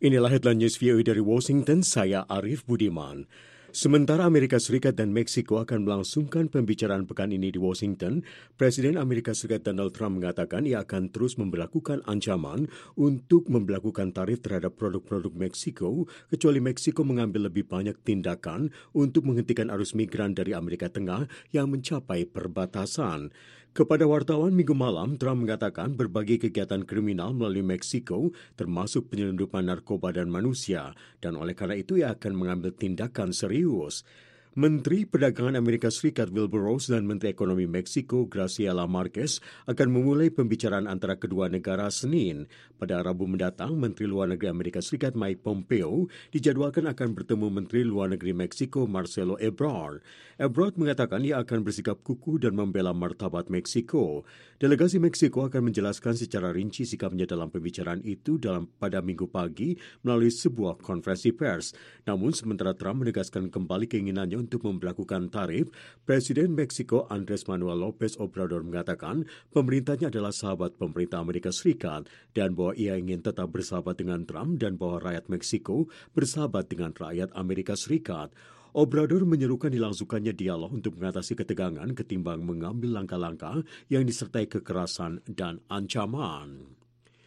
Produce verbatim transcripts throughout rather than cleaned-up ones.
Inilah headline news V O A dari Washington, saya Arif Budiman. Sementara Amerika Serikat dan Meksiko akan melangsungkan pembicaraan pekan ini di Washington, Presiden Amerika Serikat Donald Trump mengatakan ia akan terus memberlakukan ancaman untuk memberlakukan tarif terhadap produk-produk Meksiko, kecuali Meksiko mengambil lebih banyak tindakan untuk menghentikan arus migran dari Amerika Tengah yang mencapai perbatasan. Kepada wartawan minggu malam, Trump mengatakan berbagai kegiatan kriminal melalui Meksiko, termasuk penyelundupan narkoba dan manusia, dan oleh karena itu ia akan mengambil tindakan serius. Menteri Perdagangan Amerika Serikat Wilbur Ross dan Menteri Ekonomi Meksiko Graciela Marquez akan memulai pembicaraan antara kedua negara Senin. Pada Rabu mendatang, Menteri Luar Negeri Amerika Serikat Mike Pompeo dijadwalkan akan bertemu Menteri Luar Negeri Meksiko Marcelo Ebrard. Ebrard mengatakan ia akan bersikap kukuh dan membela martabat Meksiko. Delegasi Meksiko akan menjelaskan secara rinci sikapnya dalam pembicaraan itu dalam pada minggu pagi melalui sebuah konferensi pers. Namun sementara Trump menegaskan kembali keinginannya untuk memberlakukan tarif, Presiden Meksiko Andres Manuel Lopez Obrador mengatakan pemerintahnya adalah sahabat pemerintah Amerika Serikat dan bahwa ia ingin tetap bersahabat dengan Trump dan bahwa rakyat Meksiko bersahabat dengan rakyat Amerika Serikat. Obrador menyerukan dilangsungkannya dialog untuk mengatasi ketegangan ketimbang mengambil langkah-langkah yang disertai kekerasan dan ancaman.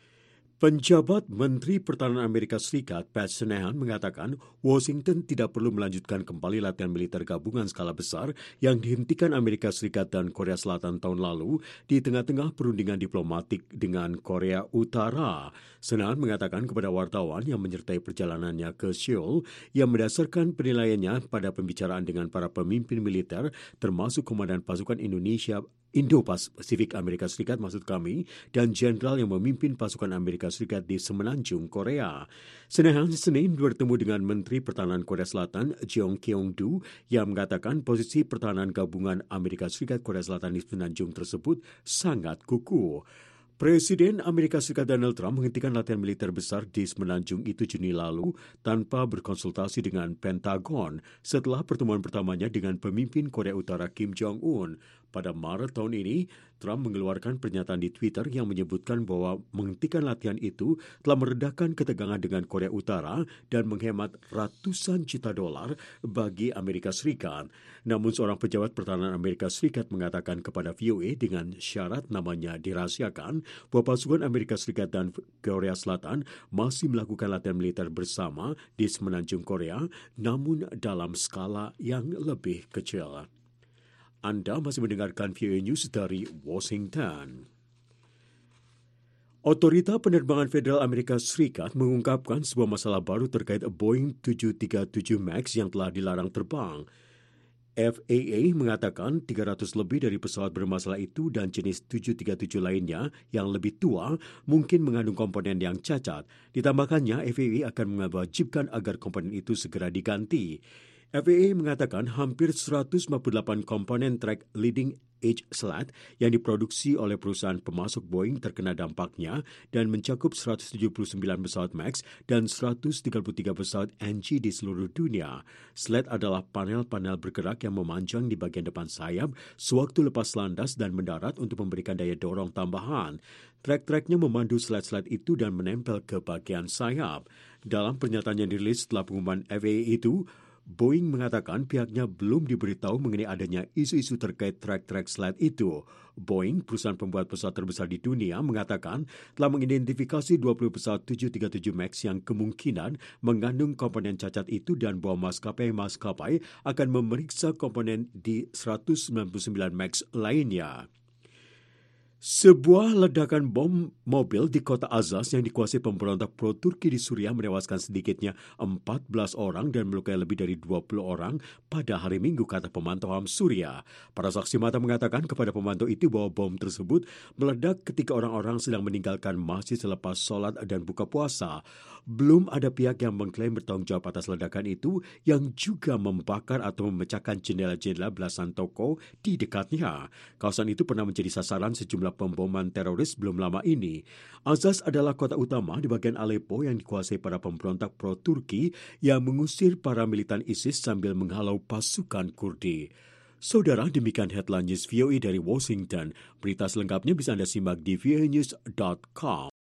Penjabat Menteri Pertahanan Amerika Serikat Pat Shanahan mengatakan Washington tidak perlu melanjutkan kembali latihan militer gabungan skala besar yang dihentikan Amerika Serikat dan Korea Selatan tahun lalu di tengah-tengah perundingan diplomatik dengan Korea Utara. Shanahan mengatakan kepada wartawan yang menyertai perjalanannya ke Seoul yang mendasarkan penilaiannya pada pembicaraan dengan para pemimpin militer termasuk Komandan Pasukan Indonesia Indo-Pasifik Amerika Serikat maksud kami, dan jenderal yang memimpin pasukan Amerika Serikat di Semenanjung Korea. Shanahan Senin bertemu dengan Menteri Pertahanan Korea Selatan Jeong Kyung-do yang mengatakan posisi pertahanan gabungan Amerika Serikat Korea Selatan di Semenanjung tersebut sangat kukuh. Presiden Amerika Serikat Donald Trump menghentikan latihan militer besar di Semenanjung itu Juni lalu tanpa berkonsultasi dengan Pentagon setelah pertemuan pertamanya dengan pemimpin Korea Utara Kim Jong-un. Pada Maret tahun ini, Trump mengeluarkan pernyataan di Twitter yang menyebutkan bahwa menghentikan latihan itu telah meredakan ketegangan dengan Korea Utara dan menghemat ratusan juta dolar bagi Amerika Serikat. Namun seorang pejabat pertahanan Amerika Serikat mengatakan kepada V O A dengan syarat namanya dirahasiakan bahwa pasukan Amerika Serikat dan Korea Selatan masih melakukan latihan militer bersama di Semenanjung Korea, namun dalam skala yang lebih kecil. Anda masih mendengarkan V O A News dari Washington. Otorita Penerbangan Federal Amerika Serikat mengungkapkan sebuah masalah baru terkait Boeing tujuh tiga tujuh Max yang telah dilarang terbang. F A A mengatakan tiga ratus lebih dari pesawat bermasalah itu dan jenis tujuh tiga tujuh lainnya yang lebih tua mungkin mengandung komponen yang cacat. Ditambahkannya, F A A akan mewajibkan agar komponen itu segera diganti. F A A mengatakan hampir seratus lima puluh delapan komponen track leading edge slat yang diproduksi oleh perusahaan pemasok Boeing terkena dampaknya dan mencakup seratus tujuh puluh sembilan pesawat Max dan seratus tiga puluh tiga pesawat N G di seluruh dunia. Slat adalah panel-panel bergerak yang memanjang di bagian depan sayap sewaktu lepas landas dan mendarat untuk memberikan daya dorong tambahan. Track-tracknya memandu slat-slat itu dan menempel ke bagian sayap. Dalam pernyataan yang dirilis setelah pengumuman F A A itu, Boeing mengatakan pihaknya belum diberitahu mengenai adanya isu-isu terkait track-track slat itu. Boeing, perusahaan pembuat pesawat terbesar di dunia, mengatakan telah mengidentifikasi dua puluh pesawat tujuh tiga tujuh Max yang kemungkinan mengandung komponen cacat itu dan bahwa maskapai-maskapai akan memeriksa komponen di seratus sembilan puluh sembilan Max lainnya. Sebuah ledakan bom mobil di kota Azaz yang dikuasai pemberontak pro-Turki di Suriah menewaskan sedikitnya empat belas orang dan melukai lebih dari dua puluh orang pada hari Minggu, kata pemantau H A M Suriah. Para saksi mata mengatakan kepada pemantau itu bahwa bom tersebut meledak ketika orang-orang sedang meninggalkan masjid selepas sholat dan buka puasa. Belum ada pihak yang mengklaim bertanggung jawab atas ledakan itu yang juga membakar atau memecahkan jendela-jendela belasan toko di dekatnya. Kawasan itu pernah menjadi sasaran sejumlah pemboman teroris belum lama ini. Azaz adalah kota utama di bagian Aleppo yang dikuasai para pemberontak pro-Turki yang mengusir para militan ISIS sambil menghalau pasukan Kurdi. Saudara, demikian headline news V O A dari Washington. Berita selengkapnya bisa Anda simak di v o a news dot com.